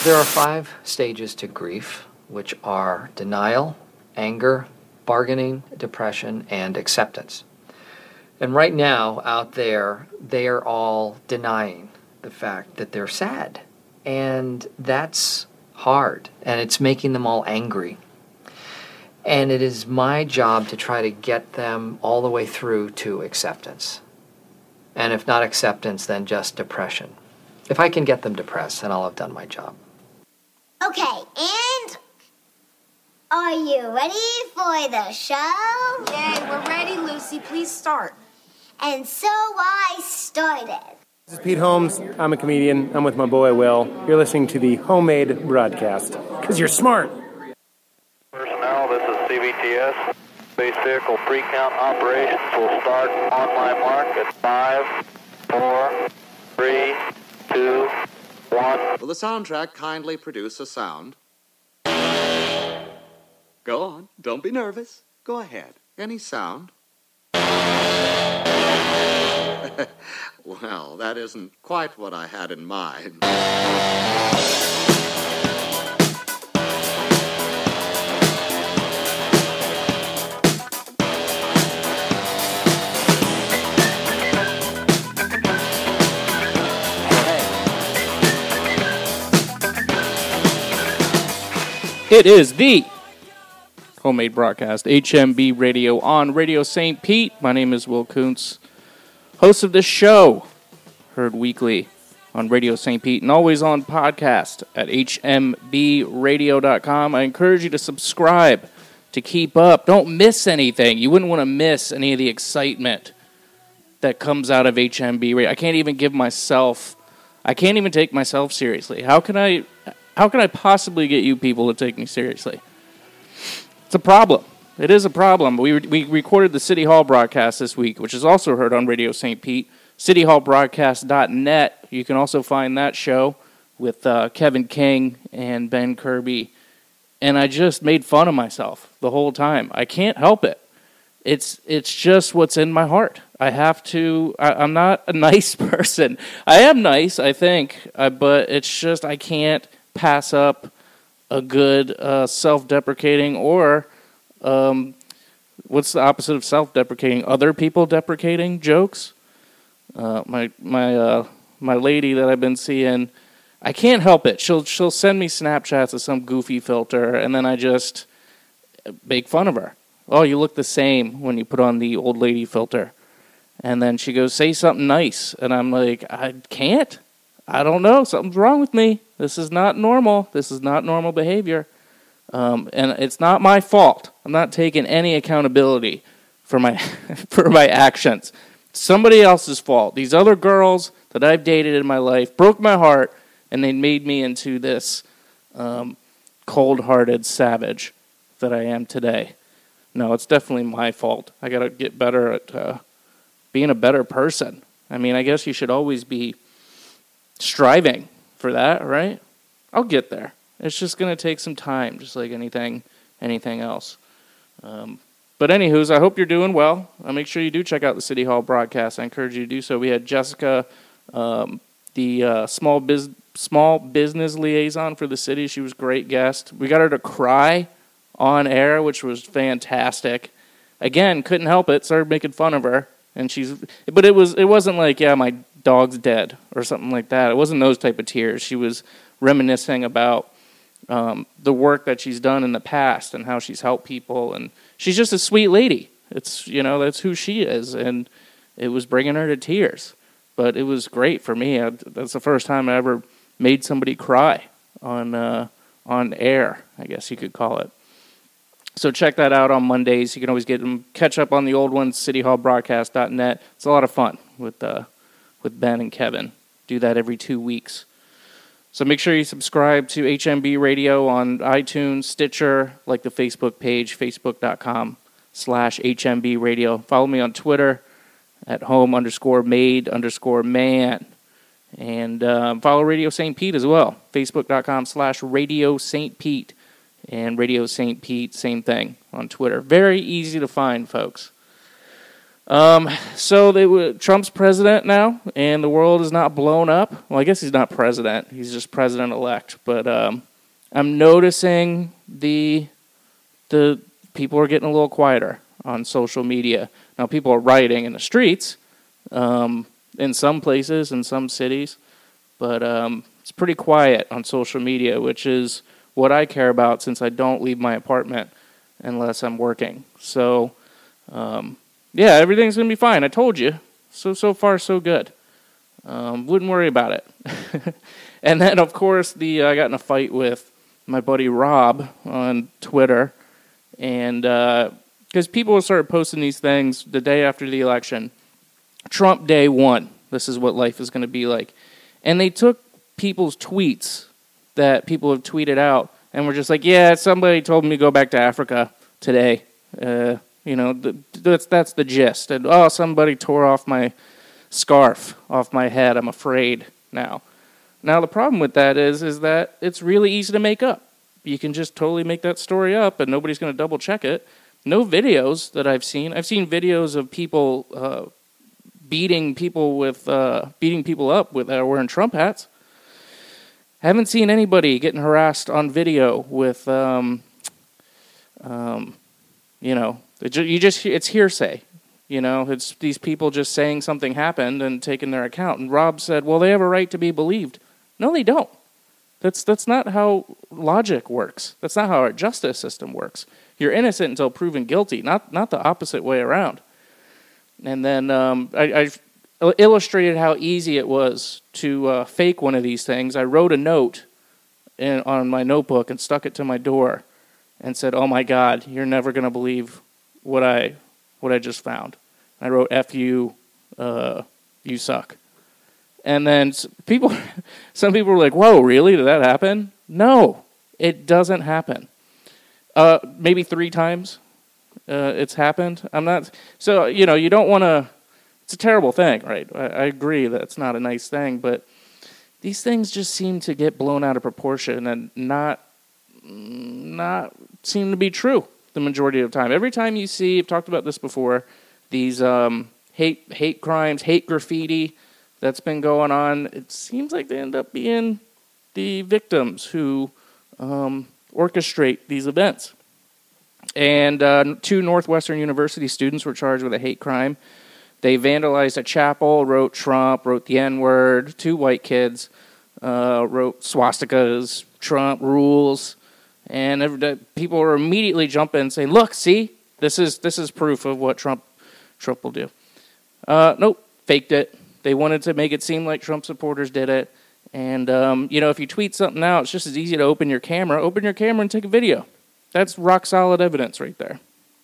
There are 5 stages to grief, which are denial, anger, bargaining, depression, and acceptance. And right now, out there, they are all denying the fact that they're sad. And that's hard, and it's making them all angry. And it is my job to try to get them all the way through to acceptance. And if not acceptance, then just depression. If I can get them depressed, then I'll have done my job. Okay, and are you ready for the show? Yay, we're ready, Lucy. Please start. And so I started. This is Pete Holmes. I'm a comedian. I'm with my boy Will. You're listening to the Homemade Broadcast. Because you're smart. Personnel, this is CBTS. Space vehicle pre-count operations will start on my mark at 5, 4, 3, 2, 1. Will the soundtrack kindly produce a sound? Go on. Don't be nervous. Go ahead. Any sound? Well, that isn't quite what I had in mind. It is the Homemade Broadcast, HMB Radio on Radio St. Pete. My name is Will Kuntz, host of this show, heard weekly on Radio St. Pete and always on podcast at hmbradio.com. I encourage you to subscribe to keep up. Don't miss anything. You wouldn't want to miss any of the excitement that comes out of HMB Radio. I can't even take myself seriously. How can I possibly get you people to take me seriously? It's a problem. It is a problem. We recorded the City Hall broadcast this week, which is also heard on Radio St. Pete, cityhallbroadcast.net. You can also find that show with Kevin King and Ben Kirby. And I just made fun of myself the whole time. I can't help it. It's just what's in my heart. I'm not a nice person. I am nice, I think, but it's just I can't pass up a good self-deprecating or what's the opposite of self-deprecating? Other people deprecating jokes. My lady that I've been seeing, I can't help it. She'll send me Snapchats of some goofy filter, and then I just make fun of her. Oh, you look the same when you put on the old lady filter. And then she goes, say something nice. And I'm like, I can't. I don't know. Something's wrong with me. This is not normal. This is not normal behavior. And it's not my fault. I'm not taking any accountability for my for my actions. It's somebody else's fault. These other girls that I've dated in my life broke my heart, and they made me into this cold-hearted savage that I am today. No, it's definitely my fault. I got to get better at being a better person. I mean, I guess you should always be striving for that, right? I'll get there. It's just going to take some time, just like anything else. But anywho's, I hope you're doing well. Make sure you do check out the City Hall broadcast. I encourage you to do so. We had Jessica, the small business liaison for the city. She was a great guest. We got her to cry on air, which was fantastic. Again, couldn't help it. Started making fun of her, but it wasn't like, yeah, my dog's dead or something like that. It wasn't those type of tears. She was reminiscing about the work that she's done in the past and how she's helped people, and she's just a sweet lady. It's, that's who she is, and it was bringing her to tears. But it was great for me. That's the first time I ever made somebody cry on air, I guess you could call it. So check that out on Mondays. You can always catch up on the old ones, cityhallbroadcast.net. It's a lot of fun with Ben and Kevin. Do that every 2 weeks. So make sure you subscribe to HMB Radio on iTunes, Stitcher, like the Facebook page, facebook.com/HMB Radio. Follow me on Twitter at home_made_man. And follow Radio St. Pete as well, facebook.com/Radio St. Pete. And Radio St. Pete, same thing on Twitter. Very easy to find, folks. So Trump's president now, and the world is not blown up. Well, I guess he's not president. He's just president-elect. But I'm noticing the people are getting a little quieter on social media. Now, people are rioting in the streets in some places, in some cities. But it's pretty quiet on social media, which is what I care about since I don't leave my apartment unless I'm working. So, yeah, everything's going to be fine. I told you. So far, so good. Wouldn't worry about it. And then, of course, I got in a fight with my buddy Rob on Twitter. And because people started posting these things the day after the election. Trump day 1. This is what life is going to be like. And they took people's tweets that people have tweeted out and were just like, yeah, somebody told me to go back to Africa today. That's the gist. And, somebody tore off my scarf off my head. I'm afraid now. Now, the problem with that is that it's really easy to make up. You can just totally make that story up and nobody's going to double check it. No videos that I've seen. I've seen videos of people beating people up with wearing Trump hats. Haven't seen anybody getting harassed on video with, it's hearsay. It's these people just saying something happened and taking their account. And Rob said, well, they have a right to be believed. No, they don't. That's not how logic works. That's not how our justice system works. You're innocent until proven guilty, not the opposite way around. And then I illustrated how easy it was to fake one of these things. I wrote a note on my notebook and stuck it to my door and said, oh my God, you're never going to believe what I just found. I wrote, F you, you suck. And then some people were like, whoa, really? Did that happen? No, it doesn't happen. Maybe 3 times it's happened. So, you don't want to, it's a terrible thing, right? I agree that it's not a nice thing, but these things just seem to get blown out of proportion and not seem to be true the majority of the time. Every time you see, I've talked about this before, these hate crimes, hate graffiti that's been going on, it seems like they end up being the victims who orchestrate these events. And 2 Northwestern University students were charged with a hate crime. They vandalized a chapel, wrote Trump, wrote the N-word. 2 white kids wrote swastikas, Trump rules, and people were immediately jumping and saying, "Look, see, this is proof of what Trump will do." Nope, faked it. They wanted to make it seem like Trump supporters did it. And if you tweet something out, it's just as easy to open your camera and take a video. That's rock solid evidence right there.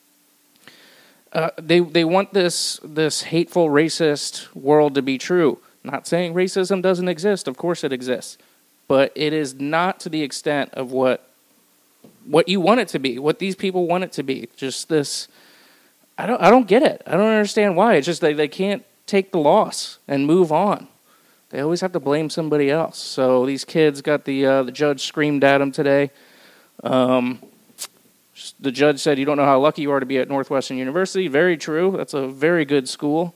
They want this hateful, racist world to be true. Not saying racism doesn't exist. Of course it exists. But it is not to the extent of what you want it to be, what these people want it to be. Just this, I don't get it. I don't understand why. It's just they can't take the loss and move on. They always have to blame somebody else. So these kids got the judge screamed at them today. The judge said, "You don't know how lucky you are to be at Northwestern University." Very true. That's a very good school.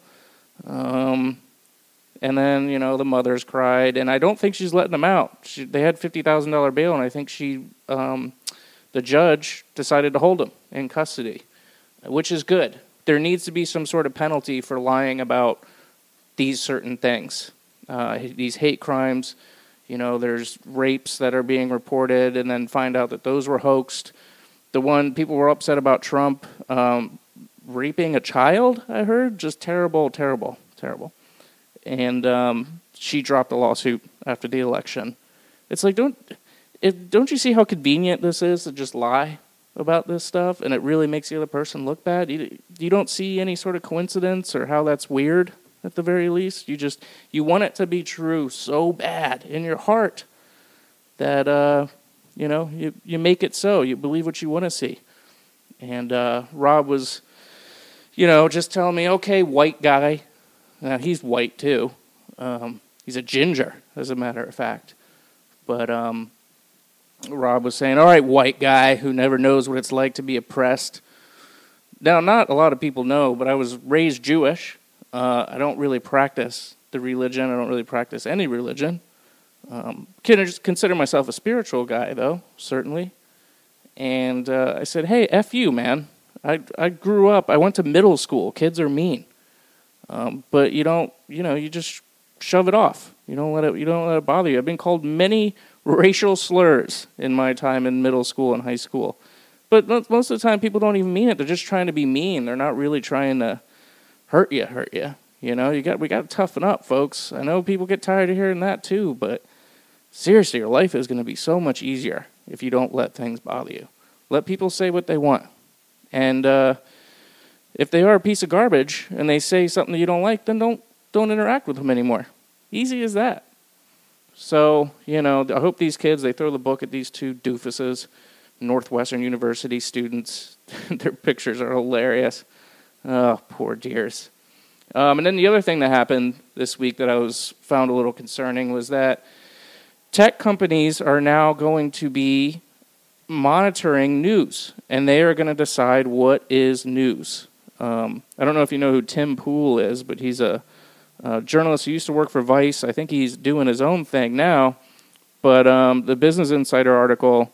And then, the mothers cried, and I don't think she's letting them out. They had $50,000 bail, and I think the judge decided to hold them in custody, which is good. There needs to be some sort of penalty for lying about these certain things, these hate crimes. There's rapes that are being reported, and then find out that those were hoaxed. The one people were upset about Trump raping a child, I heard, just terrible, terrible, terrible. And she dropped the lawsuit after the election. It's like, don't you see how convenient this is to just lie about this stuff, and it really makes the other person look bad? You don't see any sort of coincidence or how that's weird, at the very least. You want it to be true so bad in your heart that you make it so. You believe what you want to see. And Rob was, just telling me, okay, white guy. He's white too. He's a ginger, as a matter of fact. But Rob was saying, all right, white guy who never knows what it's like to be oppressed. Now, not a lot of people know, but I was raised Jewish. I don't really practice the religion. I don't really practice any religion. Consider myself a spiritual guy, though, certainly. And I said, hey, F you, man. I grew up, I went to middle school. Kids are mean. But you don't, you just shove it off. You don't let it bother you. I've been called many racial slurs in my time in middle school and high school. But most of the time, people don't even mean it. They're just trying to be mean. They're not really trying to hurt you. We got to toughen up, folks. I know people get tired of hearing that too, but seriously, your life is going to be so much easier if you don't let things bother you. Let people say what they want. And if they are a piece of garbage and they say something that you don't like, then don't interact with them anymore. Easy as that. So, I hope these kids, they throw the book at these two doofuses, Northwestern University students. Their pictures are hilarious. Oh, poor dears. And then the other thing that happened this week that I found a little concerning was that tech companies are now going to be monitoring news, and they are going to decide what is news. I don't know if you know who Tim Pool is, but he's a journalist who used to work for Vice. I think he's doing his own thing now. But the Business Insider article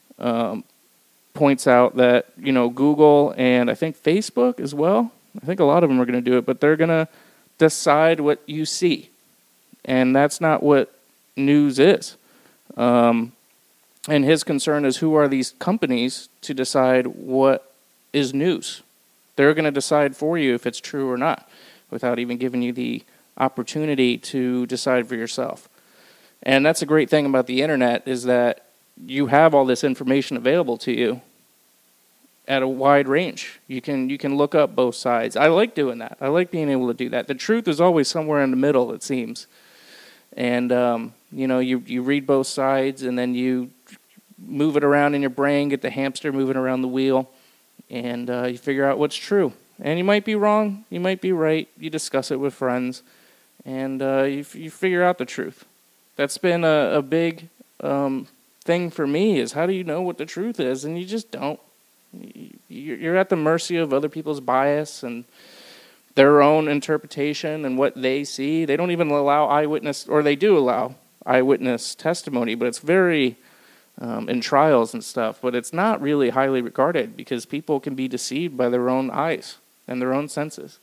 points out that, Google and I think Facebook as well, I think a lot of them are going to do it, but they're going to decide what you see. And that's not what news is. And his concern is, who are these companies to decide what is news? They're going to decide for you if it's true or not, without even giving you the opportunity to decide for yourself. And that's a great thing about the internet, is that you have all this information available to you at a wide range. You can look up both sides. I like doing that. I like being able to do that. The truth is always somewhere in the middle, it seems. And you read both sides, and then you move it around in your brain, get the hamster moving around the wheel, and you figure out what's true. And you might be wrong, you might be right. You discuss it with friends, and you figure out the truth. That's been a big thing for me, is how do you know what the truth is? And you just don't. You're at the mercy of other people's bias and their own interpretation and what they see. They don't even allow eyewitness, or they do allow eyewitness testimony, but it's very, in trials and stuff, but it's not really highly regarded, because people can be deceived by their own eyes and their own senses.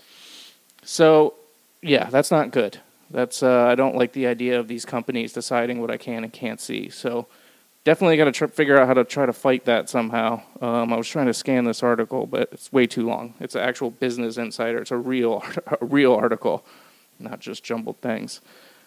So, yeah, that's not good. I don't like the idea of these companies deciding what I can and can't see. So definitely got to figure out how to try to fight that somehow. I was trying to scan this article, but it's way too long. It's an actual Business Insider. It's a real article, not just jumbled things.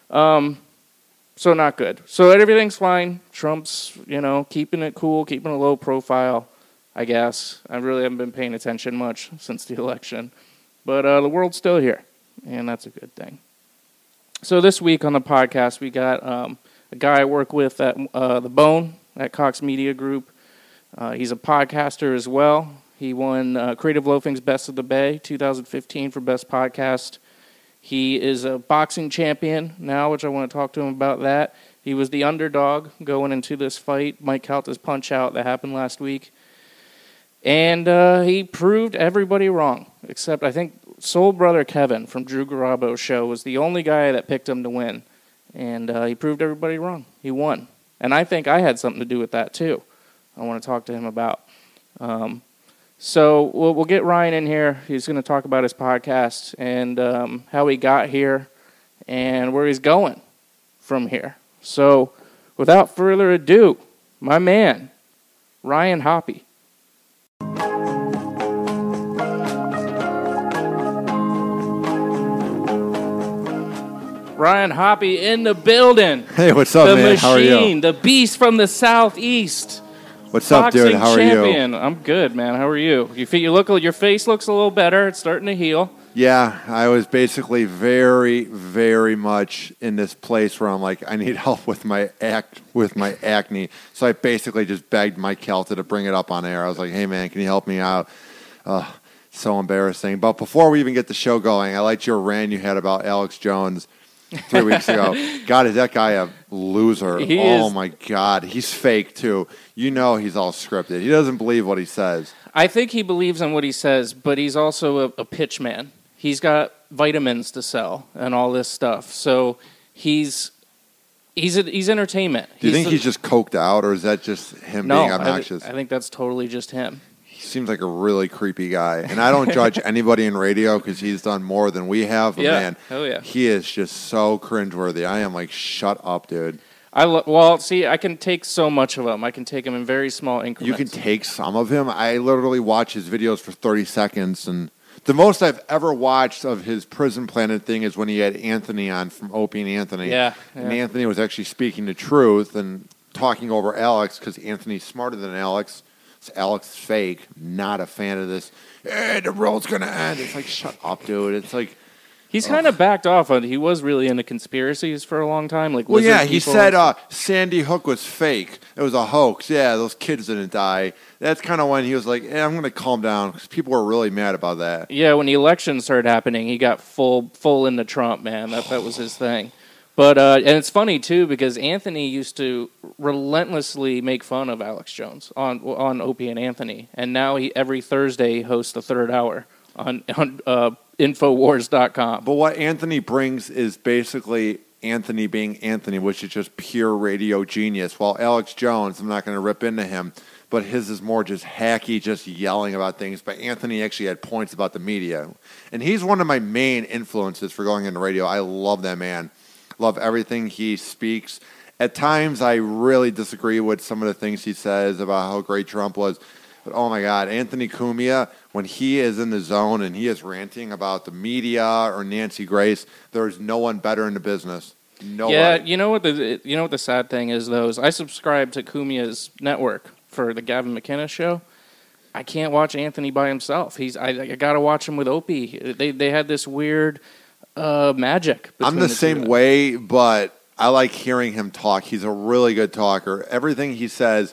So not good. So everything's fine. Trump's, keeping it cool, keeping a low profile, I guess. I really haven't been paying attention much since the election. But the world's still here, and that's a good thing. So this week on the podcast, we got a guy I work with at The Bone at Cox Media Group. He's a podcaster as well. He won Creative Loafing's Best of the Bay 2015 for Best Podcast. He is a boxing champion now, which I want to talk to him about that. He was the underdog going into this fight, Mike Calta's Punch-Out, that happened last week. And he proved everybody wrong, except I think Soul Brother Kevin from Drew Garabo's show was the only guy that picked him to win. And he proved everybody wrong. He won. And I think I had something to do with that, too. I want to talk to him about. So we'll get Ryan in here. He's going to talk about his podcast and how he got here and where he's going from here. So without further ado, my man, Ryan Hoppe. Ryan Hoppe in the building. Hey, what's up, man? How are you? The machine, the beast from the southeast. What's up, dude? How are you? I'm good, man. How are you? Your face looks a little better. It's starting to heal. Yeah, I was basically very, very much in this place where I'm like, I need help with my acne. So I basically just begged Mike Calta to bring it up on air. I was like, hey, man, can you help me out? So embarrassing. But before we even get the show going, I liked your rant you had about Alex Jones 3 weeks ago. God, is that guy a loser? My God. He's fake, too. He's all scripted. He doesn't believe what he says. I think he believes in what he says, but he's also a pitch man. He's got vitamins to sell and all this stuff. So he's entertainment. Do you think he's just coked out, or is that just him being obnoxious? I think that's totally just him. He seems like a really creepy guy. And I don't judge anybody in radio because he's done more than we have. But man, he is just so cringeworthy. I am like, shut up, dude. I can take so much of him. I can take him in very small increments. You can take some of him. I literally watch his videos for 30 seconds, and the most I've ever watched of his Prison Planet thing is when he had Anthony on from Opie and Anthony. Yeah. And Anthony was actually speaking the truth and talking over Alex because Anthony's smarter than Alex. So Alex is fake. Not a fan of this. Hey, the world's going to end. It's like, shut up, dude. It's like... He's kind of backed off on. He was really into conspiracies for a long time. He said Sandy Hook was fake. It was a hoax. Yeah, those kids didn't die. That's kind of when he was like, I'm going to calm down because people were really mad about that. Yeah, when the election started happening, he got full into Trump, man. That was his thing. But and it's funny, too, because Anthony used to relentlessly make fun of Alex Jones on Opie and Anthony. And now every Thursday hosts the third hour on Infowars.com. But what Anthony brings is basically Anthony being Anthony, which is just pure radio genius. While Alex Jones, I'm not going to rip into him, but his is more just hacky, just yelling about things. But Anthony actually had points about the media. And he's one of my main influences for going into radio. I love that man. Love everything he speaks. At times, I really disagree with some of the things he says about how great Trump was. But, oh, my God, Anthony Cumia, when he is in the zone and he is ranting about the media or Nancy Grace, there is no one better in the business. No one. You know what the sad thing is, though, is I subscribe to Cumia's network for the Gavin McInnes show. I can't watch Anthony by himself. I got to watch him with Opie. They had this weird magic. I'm the same way, but I like hearing him talk. He's a really good talker. Everything he says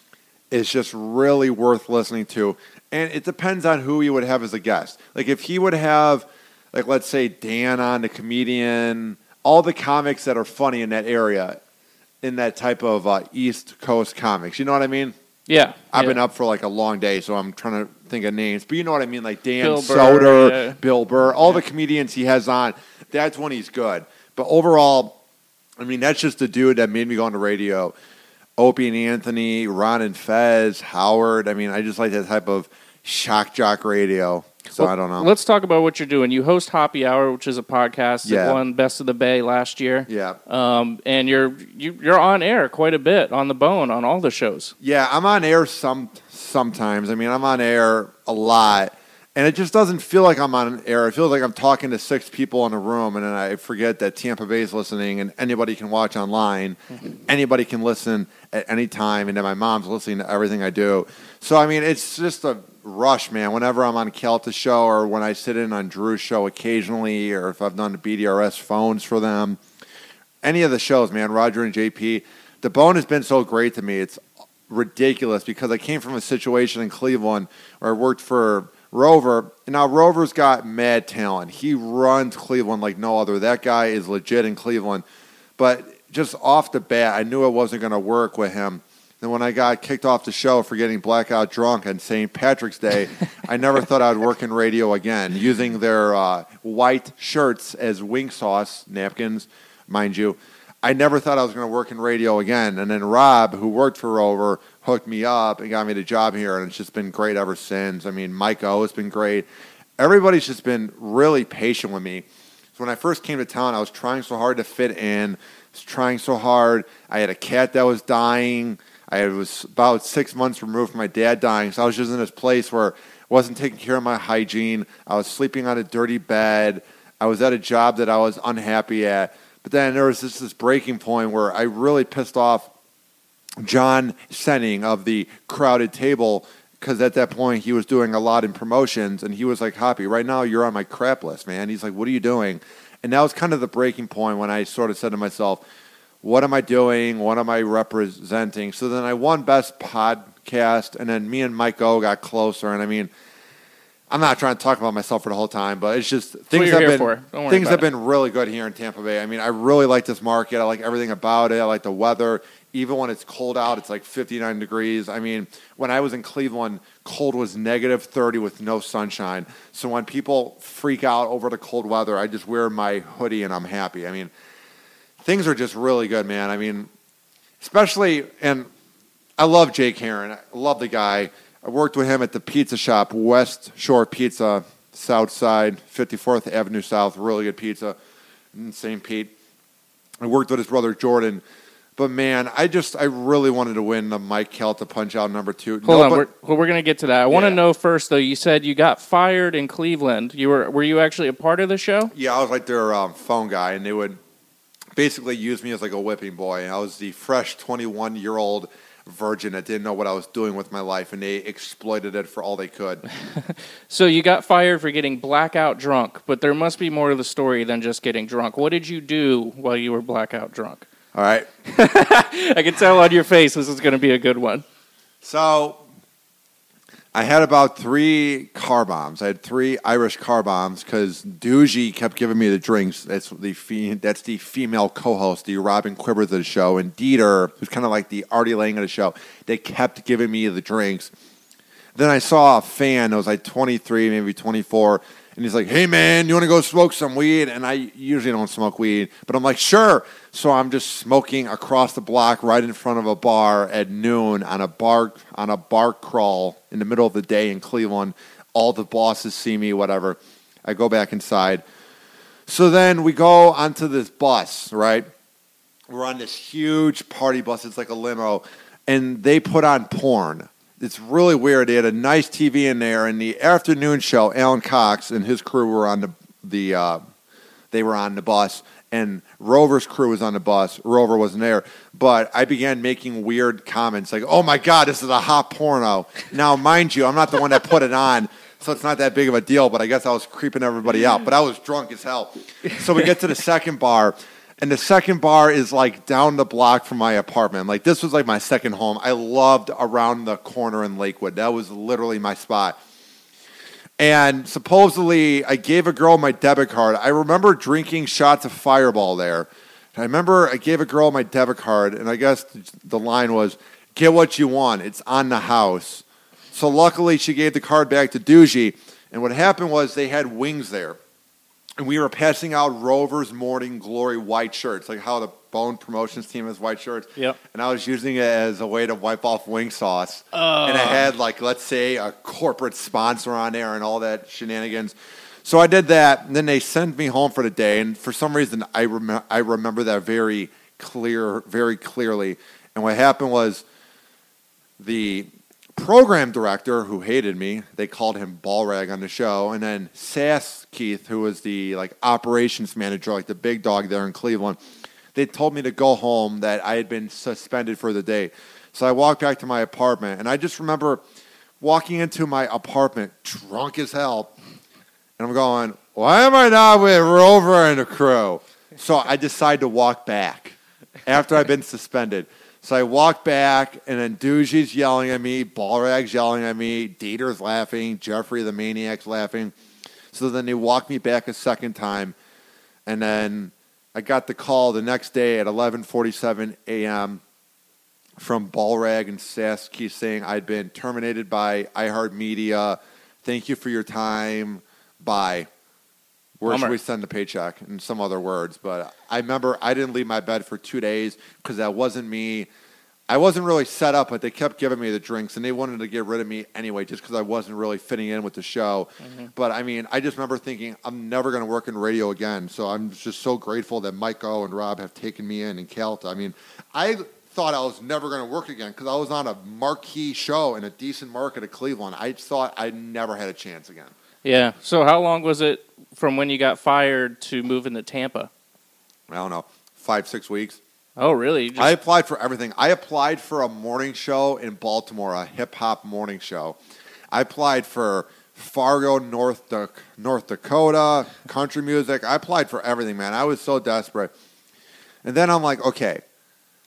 is just really worth listening to. And it depends on who he would have as a guest. Like if he would have, like let's say Dan on, the comedian, all the comics that are funny in that area, in that type of East Coast comics. You know what I mean? Yeah. I've been up for like a long day, so I'm trying to think of names. But you know what I mean? Like Dan Bill Soder, Burr, Bill Burr, all the comedians he has on. That's when he's good. But overall, I mean, that's just the dude that made me go into radio. Opie and Anthony, Ron and Fez, Howard. I mean, I just like that type of shock jock radio. So I don't know. Let's talk about what you're doing. You host Hoppy Hour, which is a podcast that won Best of the Bay last year. Yeah. And you're on air quite a bit on the Bone on all the shows. Yeah, I'm on air sometimes. I mean, I'm on air a lot. And it just doesn't feel like I'm on air. It feels like I'm talking to 6 people in a room, and then I forget that Tampa Bay is listening, and anybody can watch online. Mm-hmm. Anybody can listen at any time, and then my mom's listening to everything I do. So, I mean, it's just a rush, man. Whenever I'm on Kelta's show or when I sit in on Drew's show occasionally, or if I've done the BDRS phones for them, any of the shows, man, Roger and JP, the Bone has been so great to me. It's ridiculous because I came from a situation in Cleveland where I worked for Rover, and now Rover's got mad talent. He runs Cleveland like no other. That guy is legit in Cleveland. But just off the bat, I knew it wasn't going to work with him. And when I got kicked off the show for getting blackout drunk on St. Patrick's Day, I never thought I'd work in radio again, using their white shirts as wing sauce, napkins, mind you. I never thought I was going to work in radio again. And then Rob, who worked for Rover, hooked me up and got me the job here, and it's just been great ever since. I mean, Mike O has been great. Everybody's just been really patient with me. So when I first came to town, I was trying so hard to fit in. I was trying so hard. I had a cat that was dying. I was about 6 months removed from my dad dying, so I was just in this place where I wasn't taking care of my hygiene. I was sleeping on a dirty bed. I was at a job that I was unhappy at. But then there was this breaking point where I really pissed off John Senning of the Crowded Table, because at that point he was doing a lot in promotions, and he was like, Hoppy, right now you're on my crap list, man. He's like, what are you doing? And that was kind of the breaking point when I sort of said to myself, what am I doing? What am I representing? So then I won Best Podcast, and then me and Mike O got closer. And I mean, I'm not trying to talk about myself for the whole time, but it's just what things you're here have for. been Don't worry things about have it. been really good here in Tampa Bay. I mean, I really like this market. I like everything about it. I like the weather. Even when it's cold out, it's like 59 degrees. I mean, when I was in Cleveland, cold was -30 with no sunshine. So when people freak out over the cold weather, I just wear my hoodie and I'm happy. I mean, things are just really good, man. I mean, especially, and I love Jake Heron. I love the guy. I worked with him at the pizza shop, West Shore Pizza, South Side, 54th Avenue South. Really good pizza in St. Pete. I worked with his brother Jordan. But, man, I really wanted to win the Mike Calta Punch-Out #2. Hold on, we're going to get to that. I want to Yeah. know first, though, you said you got fired in Cleveland. Were you actually a part of the show? Yeah, I was like their phone guy, and they would basically use me as like a whipping boy. I was the fresh 21-year-old virgin that didn't know what I was doing with my life, and they exploited it for all they could. So you got fired for getting blackout drunk, but there must be more to the story than just getting drunk. What did you do while you were blackout drunk? All right. I can tell on your face this is going to be a good one. So I had about 3 car bombs. I had 3 Irish car bombs because Doogie kept giving me the drinks. That's the female co-host, the Robin Quivers of the show, and Dieter, who's kind of like the Artie Lang of the show. They kept giving me the drinks. Then I saw a fan that was like 23, maybe 24, and he's like, "Hey, man, you want to go smoke some weed?" And I usually don't smoke weed, but I'm like, "Sure." So I'm just smoking across the block right in front of a bar at noon on a bar crawl in the middle of the day in Cleveland. All the bosses see me, whatever. I go back inside. So then we go onto this bus, right? We're on this huge party bus. It's like a limo, and they put on porn. It's really weird. They had a nice TV in there, and the afternoon show, Alan Cox and his crew were on they were on the bus, and Rover's crew was on the bus. Rover wasn't there, but I began making weird comments like, "Oh my God, this is a hot porno." Now, mind you, I'm not the one that put it on, so it's not that big of a deal, but I guess I was creeping everybody out, but I was drunk as hell. So we get to the second bar, and the second bar is like down the block from my apartment. Like, this was like my second home. I loved around the corner in Lakewood. That was literally my spot. And supposedly, I gave a girl my debit card. I remember drinking shots of Fireball there. I remember I gave a girl my debit card, and I guess the line was, "Get what you want. It's on the house." So luckily, she gave the card back to Doogie. And what happened was they had wings there. And we were passing out Rover's Morning Glory white shirts, like how the Bone Promotions team has white shirts. Yep. And I was using it as a way to wipe off wing sauce. And I had, like, let's say, a corporate sponsor on there and all that shenanigans. So I did that, and then they sent me home for the day. And for some reason, I remember that very clearly. And what happened was the program director, who hated me, they called him Ballrag on the show, and then Sass Keith, who was the operations manager, like the big dog there in Cleveland, they told me to go home, that I had been suspended for the day. So I walked back to my apartment, and I just remember walking into my apartment drunk as hell, and I'm going, "Why am I not with Rover and the crew?" So I decided to walk back after I've been suspended. So I walk back, and then Doogie's yelling at me, Ballrag's yelling at me, Dieter's laughing, Jeffrey the Maniac's laughing. So then they walk me back a second time, and then I got the call the next day at 11:47 a.m. from Ballrag and Sasky saying I'd been terminated by iHeartMedia. Thank you for your time. Bye. Where should we send the paycheck? And some other words. But I remember I didn't leave my bed for 2 days because that wasn't me. I wasn't really set up, but they kept giving me the drinks, and they wanted to get rid of me anyway just because I wasn't really fitting in with the show. Mm-hmm. But, I mean, I just remember thinking I'm never going to work in radio again. So I'm just so grateful that Mike O and Rob have taken me in and Calta. I mean, I thought I was never going to work again because I was on a marquee show in a decent market of Cleveland. I thought I never had a chance again. Yeah. So how long was it from when you got fired to moving to Tampa? I don't know, 5-6 weeks. Oh, really? I applied for everything. I applied for a morning show in Baltimore, a hip-hop morning show. I applied for Fargo, North Dakota, country music. I applied for everything, man. I was so desperate. And then I'm like, okay,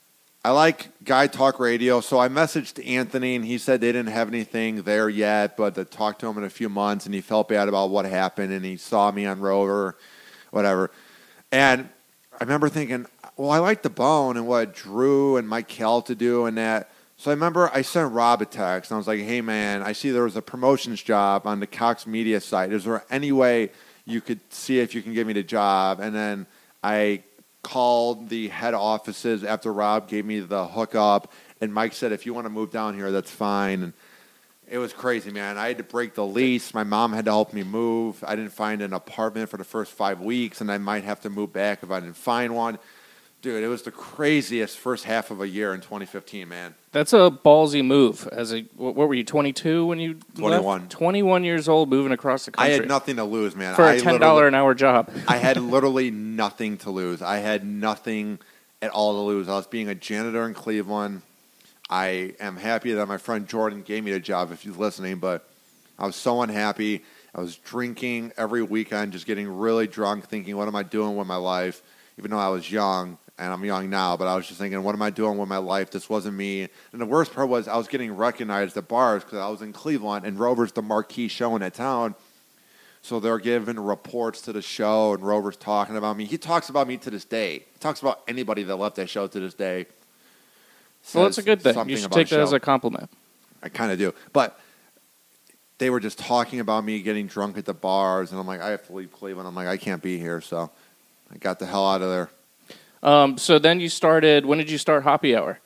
I like Guy Talk Radio, so I messaged Anthony, and he said they didn't have anything there yet, but to talk to him in a few months, and he felt bad about what happened, and he saw me on Rover, whatever. And I remember thinking, well, I like the Bone and what Drew and Mike Calta do and that. So I remember I sent Rob a text, and I was like, hey, man, I see there was a promotions job on the Cox Media site. Is there any way you could see if you can give me the job? And then I called the head offices after Rob gave me the hookup, and Mike said, if you want to move down here, that's fine. And it was crazy, man. I had to break the lease. My mom had to help me move. I didn't find an apartment for the first 5 weeks, and I might have to move back if I didn't find one. Dude, it was the craziest first half of a year in 2015, man. That's a ballsy move. What were you, 22 when you 21. left? 21 years old, moving across the country. I had nothing to lose, man. For a $10 an hour job. I had literally nothing to lose. I had nothing at all to lose. I was being a janitor in Cleveland. I am happy that my friend Jordan gave me the job, if he's listening, but I was so unhappy. I was drinking every weekend, just getting really drunk, thinking, what am I doing with my life? Even though I was young. And I'm young now, but I was just thinking, what am I doing with my life? This wasn't me. And the worst part was I was getting recognized at bars because I was in Cleveland, and Rover's the marquee show in that town. So they're giving reports to the show, and Rover's talking about me. He talks about me to this day. He talks about anybody that left that show to this day. Well, that's a good thing. You should take that as a compliment. I kind of do. But they were just talking about me getting drunk at the bars, and I'm like, I have to leave Cleveland. I'm like, I can't be here. So I got the hell out of there. So then you started, when did you start Hoppy Hour?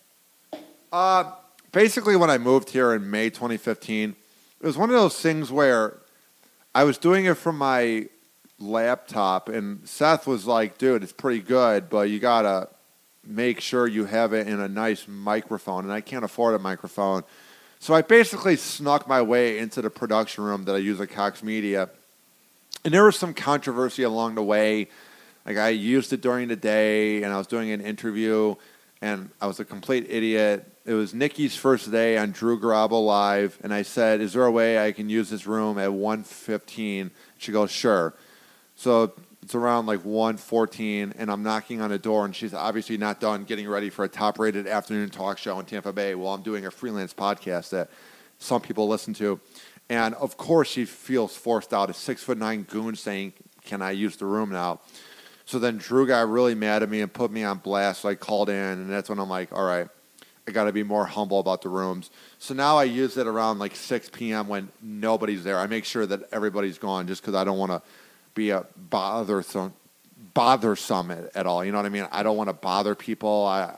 Basically when I moved here in May 2015, it was one of those things where I was doing it from my laptop, and Seth was like, dude, it's pretty good, but you got to make sure you have it in a nice microphone, and I can't afford a microphone. So I basically snuck my way into the production room that I use at Cox Media, and there was some controversy along the way. Like, I used it during the day, and I was doing an interview, and I was a complete idiot. It was Nikki's first day on Drew Garabo Live, and I said, is there a way I can use this room at 1:15? She goes, sure. So it's around like 1:14, and I'm knocking on the door, and she's obviously not done getting ready for a top-rated afternoon talk show in Tampa Bay while I'm doing a freelance podcast that some people listen to. And, of course, she feels forced out. A 6'9" goon saying, can I use the room now? So then Drew got really mad at me and put me on blast. So I called in, and that's when I'm like, all right, I got to be more humble about the rooms. So now I use it around like 6 p.m. when nobody's there. I make sure that everybody's gone just because I don't want to be a bothersome at all. You know what I mean? I don't want to bother people. I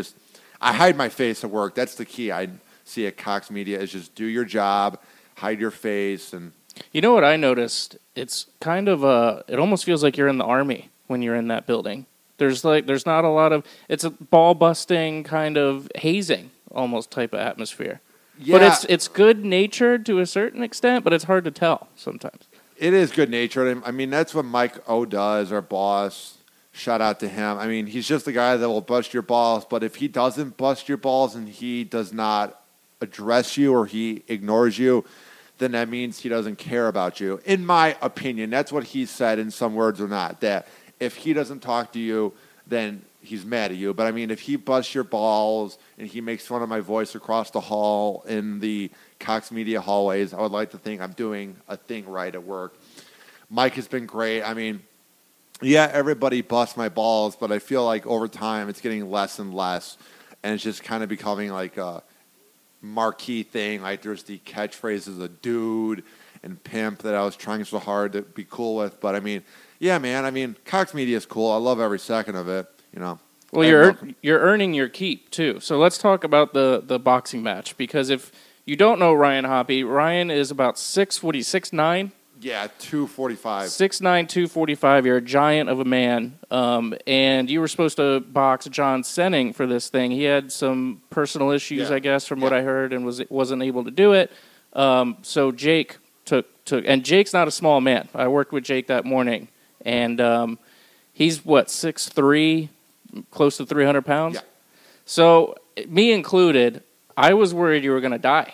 hide my face at work. That's the key I see at Cox Media is just do your job, hide your face. And you know what I noticed? It's kind of it almost feels like you're in the Army when you're in that building. There's not a lot of, it's a ball busting kind of hazing almost type of atmosphere. Yeah. But it's good natured to a certain extent, but it's hard to tell sometimes. It is good natured. I mean, that's what Mike O does, our boss. Shout out to him. I mean, he's just the guy that will bust your balls, but if he doesn't bust your balls and he does not address you or he ignores you, then that means he doesn't care about you. In my opinion, that's what he said in some words or not, that if he doesn't talk to you, then he's mad at you. But, I mean, if he busts your balls and he makes fun of my voice across the hall in the Cox Media hallways, I would like to think I'm doing a thing right at work. Mike has been great. I mean, yeah, everybody busts my balls, but I feel like over time it's getting less and less, and it's just kind of becoming like a marquee thing. Like there's the catchphrases of dude and pimp that I was trying so hard to be cool with. But, I mean, yeah, man. I mean, Cox Media is cool. I love every second of it, you know. Well, you're earning your keep, too. So let's talk about the boxing match. Because if you don't know Ryan Hoppy, Ryan is about 6'9"? Yeah, 245. 6'9", 245. You're a giant of a man. And you were supposed to box John Senning for this thing. He had some personal issues, I guess, from what I heard, and wasn't able to do it. So Jake took, and Jake's not a small man. I worked with Jake that morning. And he's, 6'3", close to 300 pounds? Yeah. So, me included, I was worried you were going to die.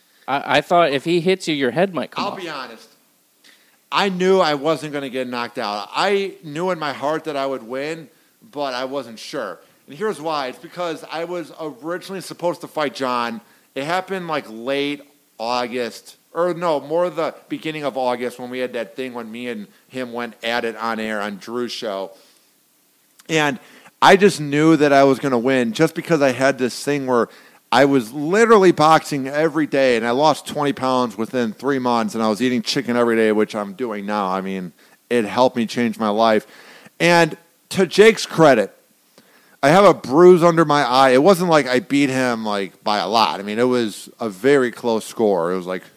I thought if he hits you, your head might come off. I'll be honest. I knew I wasn't going to get knocked out. I knew in my heart that I would win, but I wasn't sure. And here's why. It's because I was originally supposed to fight John. It happened like late August, or no, more the beginning of August when we had that thing when me and him went at it on air on Drew's show. And I just knew that I was going to win just because I had this thing where I was literally boxing every day, and I lost 20 pounds within 3 months, and I was eating chicken every day, which I'm doing now. I mean, it helped me change my life. And to Jake's credit, I have a bruise under my eye. It wasn't like I beat him like by a lot. I mean, it was a very close score. It was like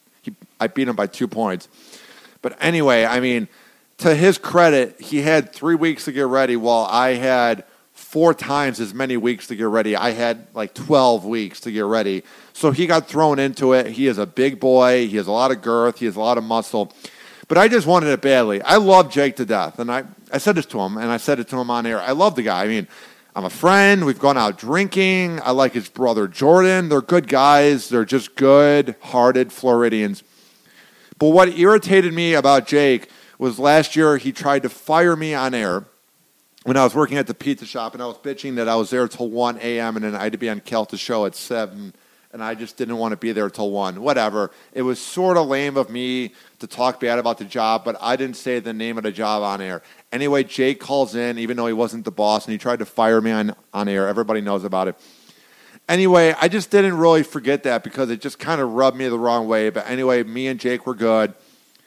I beat him by 2 points. But anyway, I mean, to his credit, he had 3 weeks to get ready while I had 4 times as many weeks to get ready. I had like 12 weeks to get ready. So he got thrown into it. He is a big boy. He has a lot of girth. He has a lot of muscle. But I just wanted it badly. I love Jake to death. And I said this to him, and I said it to him on air. I love the guy. I mean, I'm a friend. We've gone out drinking. I like his brother Jordan. They're good guys. They're just good-hearted Floridians. But what irritated me about Jake was last year he tried to fire me on air when I was working at the pizza shop, and I was bitching that I was there till 1 a.m. and then I had to be on Kelta's show at 7, and I just didn't want to be there till 1. Whatever. It was sort of lame of me to talk bad about the job, but I didn't say the name of the job on air. Anyway, Jake calls in, even though he wasn't the boss, and he tried to fire me on air. Everybody knows about it. Anyway, I just didn't really forget that because it just kind of rubbed me the wrong way. But anyway, me and Jake were good.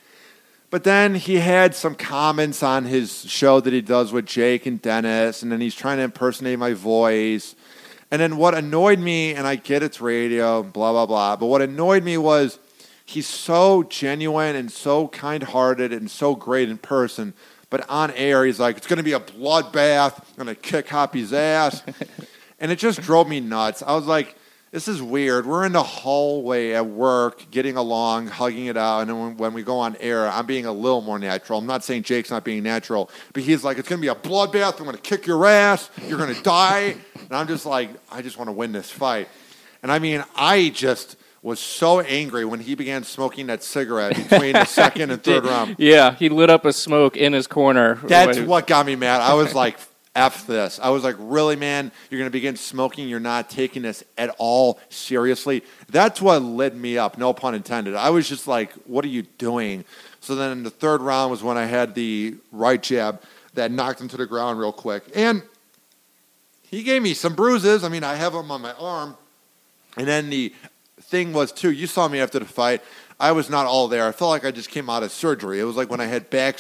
But then he had some comments on his show that he does with Jake and Dennis, and then he's trying to impersonate my voice. And then what annoyed me, and I get it's radio, blah, blah, blah, but what annoyed me was he's so genuine and so kind-hearted and so great in person, but on air he's like, it's going to be a bloodbath, I'm going to kick Hoppy's ass. And it just drove me nuts. I was like, this is weird. We're in the hallway at work, getting along, hugging it out, and then when we go on air, I'm being a little more natural. I'm not saying Jake's not being natural, but he's like, it's going to be a bloodbath. I'm going to kick your ass. You're going to die. And I'm just like, I just want to win this fight. And I mean, I just was so angry when he began smoking that cigarette between the second and third round. Yeah, he lit up a smoke in his corner. That's what got me mad. I was like, F this. I was like, really, man? You're going to begin smoking? You're not taking this at all seriously? That's what lit me up, no pun intended. I was just like, what are you doing? So then in the third round was when I had the right jab that knocked him to the ground real quick. And he gave me some bruises. I mean, I have them on my arm. And then the thing was, too, you saw me after the fight. I was not all there. I felt like I just came out of surgery. It was like when I had back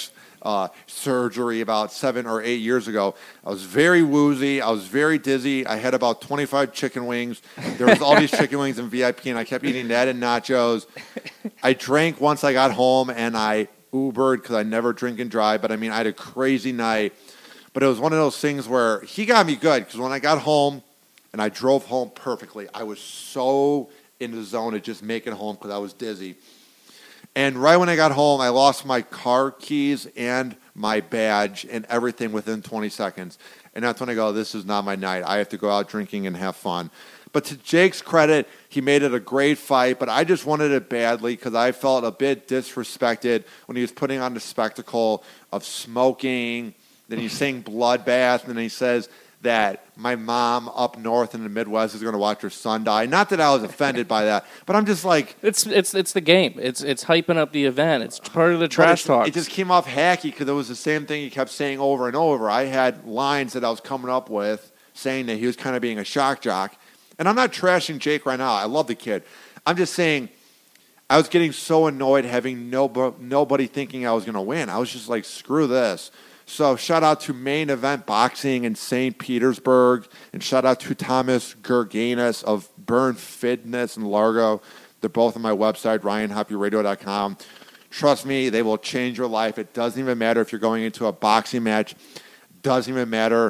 surgery about 7 or 8 years ago. I was very woozy. I was very dizzy. I had about 25 chicken wings. There was all these chicken wings in VIP, and I kept eating that and nachos. I drank once I got home, and I Ubered because I never drink and drive. But, I mean, I had a crazy night. But it was one of those things where he got me good because when I got home and I drove home perfectly, I was so in the zone of just making it home because I was dizzy. And right when I got home, I lost my car keys and my badge and everything within 20 seconds. And that's when I go, this is not my night. I have to go out drinking and have fun. But to Jake's credit, he made it a great fight, but I just wanted it badly because I felt a bit disrespected when he was putting on the spectacle of smoking. Then he's saying bloodbath, and then he says that my mom up north in the Midwest is going to watch her son die. Not that I was offended by that, but I'm just like... It's the game. It's hyping up the event. It's part of the trash talk. It just came off hacky because it was the same thing he kept saying over and over. I had lines that I was coming up with saying that he was kind of being a shock jock. And I'm not trashing Jake right now. I love the kid. I'm just saying I was getting so annoyed having nobody thinking I was going to win. I was just like, screw this. So shout out to Main Event Boxing in St. Petersburg, and shout out to Thomas Gerganis of Burn Fitness in Largo. They're both on my website, RyanHoppyRadio.com. Trust me, they will change your life. It doesn't even matter if you're going into a boxing match. Doesn't even matter.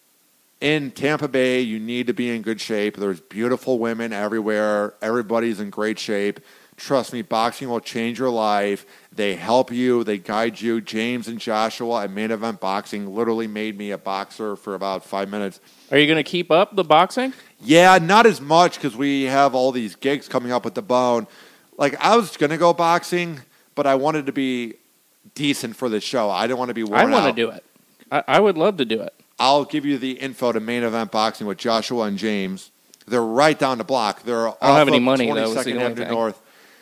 In Tampa Bay, you need to be in good shape. There's beautiful women everywhere. Everybody's in great shape. Trust me, boxing will change your life. They help you. They guide you. James and Joshua at Main Event Boxing literally made me a boxer for about 5 minutes. Are you going to keep up the boxing? Yeah, not as much because we have all these gigs coming up with the Bone. Like, I was going to go boxing, but I wanted to be decent for the show. I didn't want to be worn out. I want to do it. I would love to do it. I'll give you the info to Main Event Boxing with Joshua and James. They're right down the block. They're off I don't have any of money, though, is the 22nd only Avenue thing. North.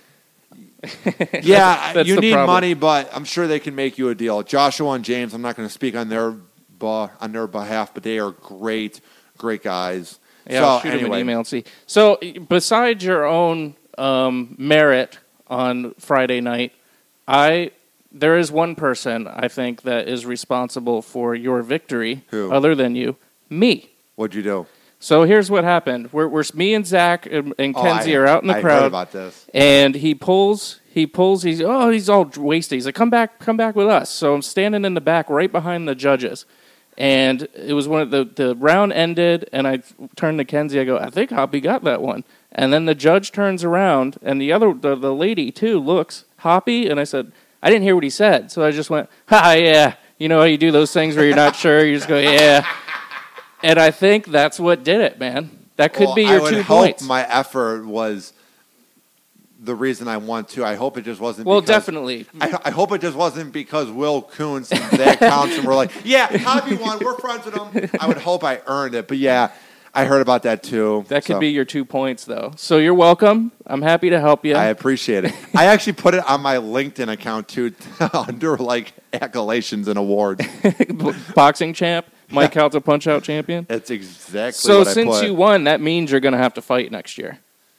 Yeah, That's you the need problem. money, but I'm sure they can make you a deal. Joshua and James, I'm not going to speak on their behalf, but they are great guys. Yeah, so, I'll shoot him anyway, an email and see. So, besides your own merit on Friday night, there is one person I think that is responsible for your victory. Who? Other than you, me. What'd you do? So here's what happened. We're me and Zach and Kenzie are out in the I crowd. heard about this. And he pulls. He's all wasted. He's like, come back with us. So I'm standing in the back, right behind the judges. And it was one of the round ended, and I turned to Kenzie. I go, I think Hoppy got that one. And then the judge turns around, and the lady too looks Hoppy, and I said, I didn't hear what he said, so I just went, yeah. You know how you do those things where you're not sure, you just go, yeah. And I think that's what did it, man. That could be your 2 hope points. My effort was the reason I won too. I hope it just wasn't. Well, because, definitely. I hope it just wasn't because Will Kuntz and Zach Townsend were like, "Yeah, Hoppy won. We're friends with him." I would hope I earned it, but yeah, I heard about that too. That could be your 2 points, though. So you're welcome. I'm happy to help you. I appreciate it. I actually put it on my LinkedIn account too, under like accolades and awards. Boxing champ, Mike Calta Punch-Out champion. That's exactly So what I since put. you won, that means you're going to have to fight next year.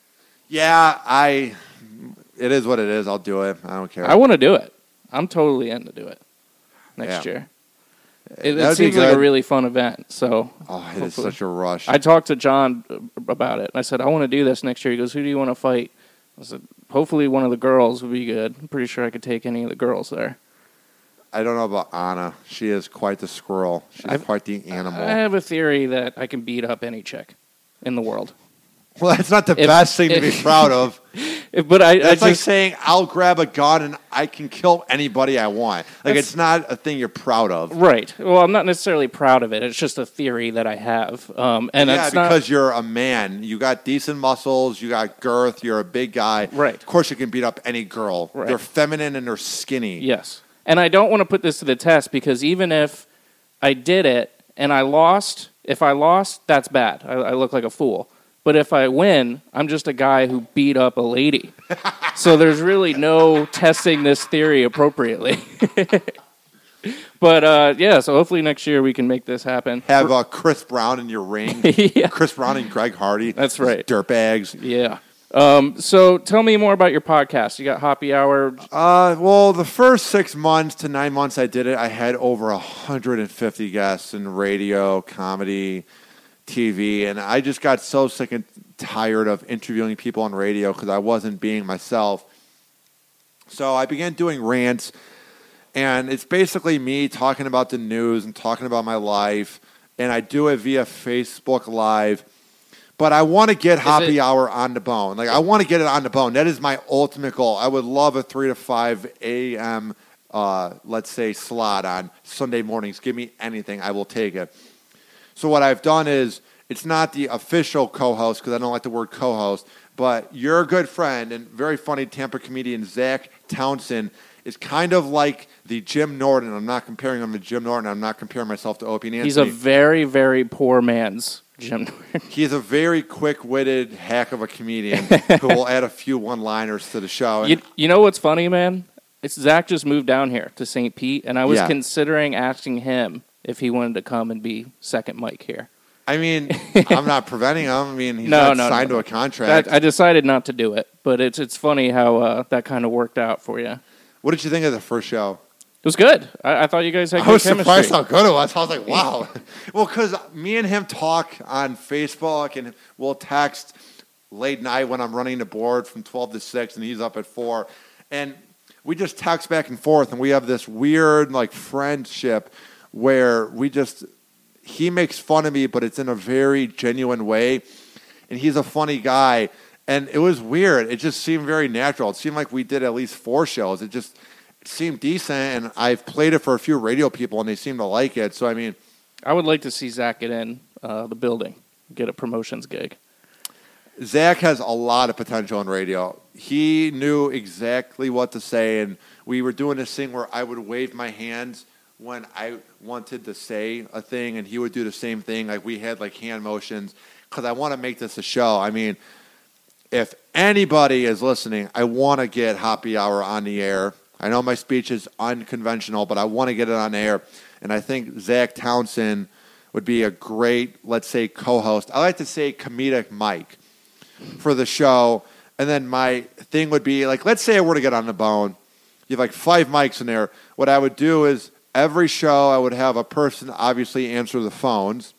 Yeah, it is what it is. I'll do it. I don't care. I want to do it. I'm totally in to do it next Yeah. year. That It would be seems like a good. really fun event. So Oh, it is hopefully- such a rush. I talked to John about it. I said, I want to do this next year. He goes, who do you want to fight? I said, hopefully one of the girls would be good. I'm pretty sure I could take any of the girls there. I don't know about Anna. She is quite the squirrel. She's quite the animal. I have a theory that I can beat up any chick in the world. Well, that's not the best thing to be proud of. But That's like saying I'll grab a gun and I can kill anybody I want. Like, it's not a thing you're proud of. Right. Well, I'm not necessarily proud of it. It's just a theory that I have. And yeah, it's not, because you're a man. You got decent muscles. You got girth. You're a big guy. Right. Of course, you can beat up any girl. Right. They're feminine and they're skinny. Yes. And I don't want to put this to the test because even if I did it and I lost, if I lost, that's bad. I look like a fool. But if I win, I'm just a guy who beat up a lady. So there's really no testing this theory appropriately. But, yeah, so hopefully next year we can make this happen. Have Chris Brown in your ring. Yeah. Chris Brown and Greg Hardy. That's right. Dirtbags. Yeah. So tell me more about your podcast. You got Hoppy Hour. Well, the first 6 months to 9 months I did it, I had over 150 guests in radio, comedy, TV, and I just got so sick and tired of interviewing people on radio because I wasn't being myself. So I began doing rants, and it's basically me talking about the news and talking about my life, and I do it via Facebook Live. But I want to get Hoppy Hour on the bone. Like, I want to get it on the bone. That is my ultimate goal. I would love a 3 to 5 a.m., let's say, slot on Sunday mornings. Give me anything. I will take it. So what I've done is, it's not the official co-host, because I don't like the word co-host, but your good friend and very funny Tampa comedian Zach Townsend is kind of like the Jim Norton. I'm not comparing him to Jim Norton. I'm not comparing myself to Opie and Anthony. He's a very, very poor man's Jim Norton. He's a very quick-witted hack of a comedian who will add a few one-liners to the show. And You know what's funny, man? It's Zach just moved down here to St. Pete, and I was Yeah. considering asking him if he wanted to come and be second mic here. I mean, I'm not preventing him. I mean, he's not signed to a contract. I decided not to do it, but it's funny how that kind of worked out for you. What did you think of the first show? It was good. I thought you guys had I good was chemistry. surprised how good it was. I was like, wow. Well, because me and him talk on Facebook, and we'll text late night when I'm running the board from 12 to 6, and he's up at 4. And we just text back and forth, and we have this weird, like, friendship where he makes fun of me, but it's in a very genuine way. And he's a funny guy. And it was weird. It just seemed very natural. It seemed like we did at least 4 shows. It seemed decent, and I've played it for a few radio people, and they seem to like it. So, I mean, I would like to see Zach get in the building, get a promotions gig. Zach has a lot of potential in radio. He knew exactly what to say, and we were doing this thing where I would wave my hands when I wanted to say a thing, and he would do the same thing. Like, we had, like, hand motions, because I want to make this a show. I mean, if anybody is listening, I want to get Happy Hour on the air. I know my speech is unconventional, but I want to get it on air. And I think Zach Townsend would be a great, let's say, co-host. I like to say comedic Mike for the show. And then my thing would be, like, let's say I were to get on the bone. You have, like, 5 mics in there. What I would do is every show I would have a person obviously answer the phones,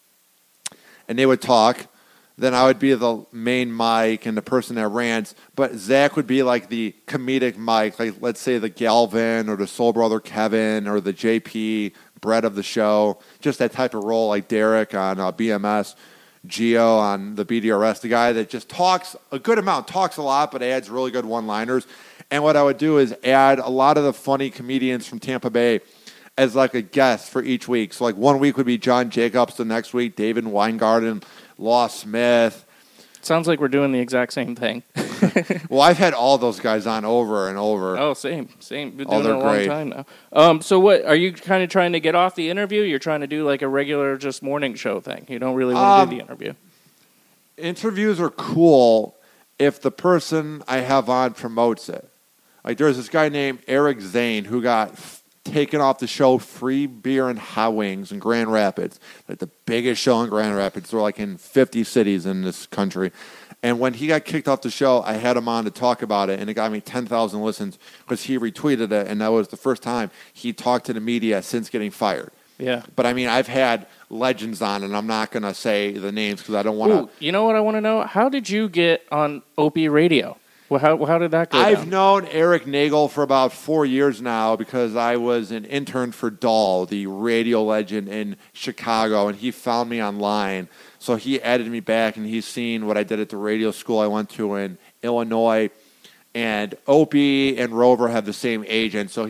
and they would talk. Then I would be the main mic and the person that rants. But Zach would be like the comedic mic, like let's say the Galvin or the Soul Brother Kevin or the JP Brett of the show. Just that type of role, like Derek on BMS, Gio on the BDRS, the guy that just talks a good amount, talks a lot, but adds really good one-liners. And what I would do is add a lot of the funny comedians from Tampa Bay as like a guest for each week. So like one week would be John Jacobs, the next week David Weingarten, Law Smith. Sounds like we're doing the exact same thing. Well, I've had all those guys on over and over. Oh, same. Been doing Oh, they're it a long great. time now. So what, are you kind of trying to get off the interview? You're trying to do like a regular just morning show thing. You don't really want to do the interview. Interviews are cool if the person I have on promotes it. Like there's this guy named Eric Zane who got taken off the show Free Beer and Hot Wings in Grand Rapids, like the biggest show in Grand Rapids. They're like in 50 cities in this country. And when he got kicked off the show, I had him on to talk about it, and it got me 10,000 listens because he retweeted it, and that was the first time he talked to the media since getting fired. Yeah. But, I mean, I've had legends on, and I'm not going to say the names because I don't want to. You know what I want to know? How did you get on Opie Radio? Well, how did that go I've down? known Eric Nagel for about 4 years now because I was an intern for Dahl, the radio legend in Chicago, and he found me online. So he added me back, and he's seen what I did at the radio school I went to in Illinois. And Opie and Rover have the same agent, so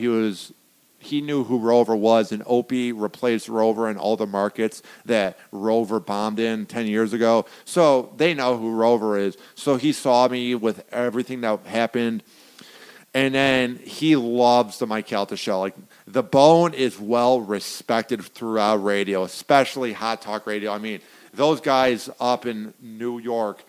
he knew who Rover was, and Opie replaced Rover in all the markets that Rover bombed in 10 years ago. So they know who Rover is. So he saw me with everything that happened. And then he loves the Mike Calta show. Like, The Bone is well respected throughout radio, especially Hot Talk Radio. I mean, those guys up in New York,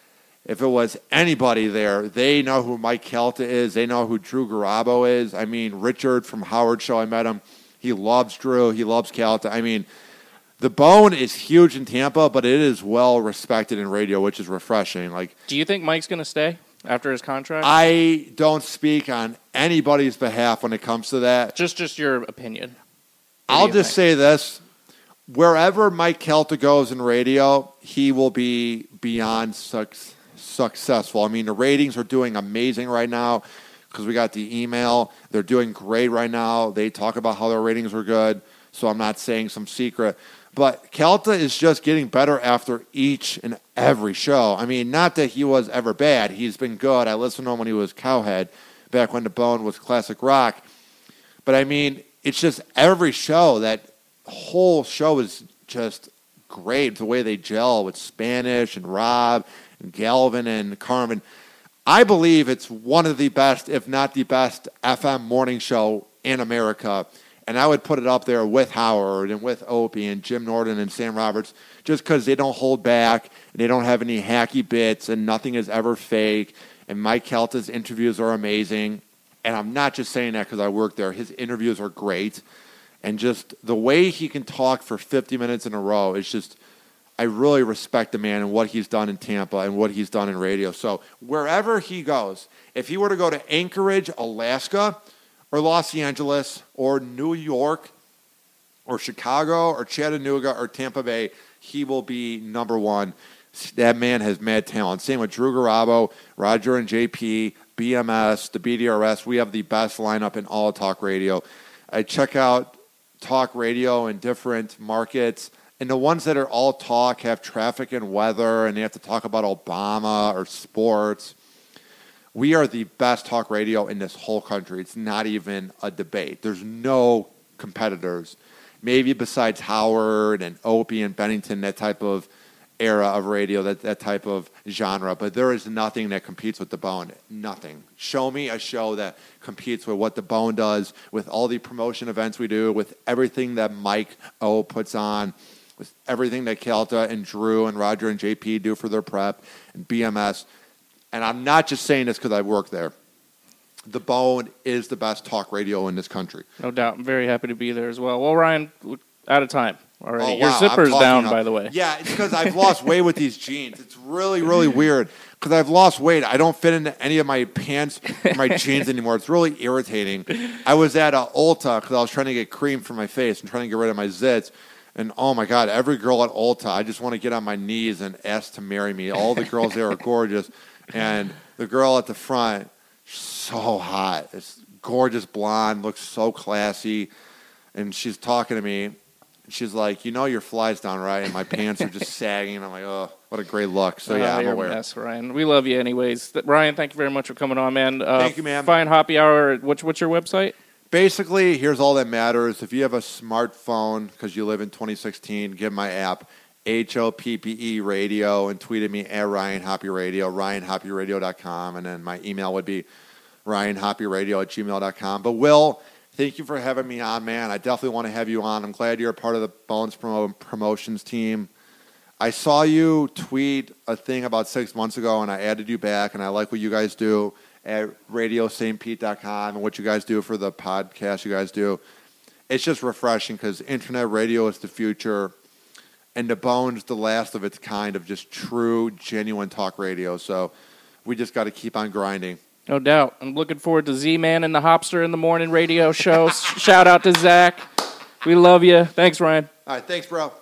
if it was anybody there, they know who Mike Calta is. They know who Drew Garabo is. I mean, Richard from Howard Show, I met him. He loves Drew. He loves Calta. I mean, The Bone is huge in Tampa, but it is well respected in radio, which is refreshing. Like, Do you think Mike's going to stay after his contract? I don't speak on anybody's behalf when it comes to that. Just your opinion. I'll just say this. Wherever Mike Calta goes in radio, he will be beyond successful. I mean, the ratings are doing amazing right now because we got the email. They're doing great right now. They talk about how their ratings were good, so I'm not saying some secret. But Calta is just getting better after each and every show. I mean, not that he was ever bad. He's been good. I listened to him when he was Cowhead, back when The Bone was classic rock. But, I mean, it's just every show, that whole show is just great. The way they gel with Spanish and Rob and Galvin and Carmen. I believe it's one of the best, if not the best, FM morning show in America. And I would put it up there with Howard and with Opie and Jim Norton and Sam Roberts just because they don't hold back. They don't have any hacky bits and nothing is ever fake. And Mike Calta's interviews are amazing. And I'm not just saying that because I work there. His interviews are great. And just the way he can talk for 50 minutes in a row is just, I really respect the man and what he's done in Tampa and what he's done in radio. So wherever he goes, if he were to go to Anchorage, Alaska, or Los Angeles, or New York, or Chicago, or Chattanooga, or Tampa Bay, he will be number one. That man has mad talent. Same with Drew Garabo, Roger and JP, BMS, the BDRS. We have the best lineup in all talk radio. I check out talk radio in different markets, and the ones that are all talk have traffic and weather, and they have to talk about Obama or sports. We are the best talk radio in this whole country. It's not even a debate. There's no competitors. Maybe besides Howard and Opie and Bennington, that type of era of radio, that type of genre. But there is nothing that competes with The Bone. Nothing. Show me a show that competes with what The Bone does, with all the promotion events we do, with everything that Mike O puts on, with everything that Kelta and Drew and Roger and JP do for their prep, and BMS. And I'm not just saying this because I work there. The Bone is the best talk radio in this country. No doubt. I'm very happy to be there as well. Well, Ryan, out of time already. Oh, Your wow. zipper's down, by the way. Yeah, it's because I've lost weight with these jeans. It's really, really weird because I've lost weight. I don't fit into any of my pants or my jeans anymore. It's really irritating. I was at Ulta because I was trying to get cream for my face and trying to get rid of my zits. And, oh, my God, every girl at Ulta, I just want to get on my knees and ask to marry me. All the girls there are gorgeous. And the girl at the front, so hot. It's gorgeous blonde, looks so classy. And she's talking to me. She's like, you know your fly's down, right? And my pants are just sagging. And I'm like, oh, what a great look. So, yeah, I'm you're aware. a mess, Ryan. We love you anyways. Ryan, thank you very much for coming on, man. Thank you, man. Fine Hoppy Hour. What's your website? Basically, here's all that matters. If you have a smartphone, because you live in 2016, give my app, HOPPE Radio, and tweet at me at Ryan Hoppy Radio, RyanHoppyRadio.com. And then my email would be RyanHoppyRadio@gmail.com. But, Will, thank you for having me on, man. I definitely want to have you on. I'm glad you're a part of the Bones promotions team. I saw you tweet a thing about 6 months ago, and I added you back, and I like what you guys do at RadioStPete.com and what you guys do for the podcast you guys do. It's just refreshing because internet radio is the future, and the Bones the last of its kind of just true, genuine talk radio. So we just got to keep on grinding. No doubt. I'm looking forward to Z-Man and the Hopster in the Morning radio show. Shout out to Zach. We love you. Thanks, Ryan. All right, thanks, bro.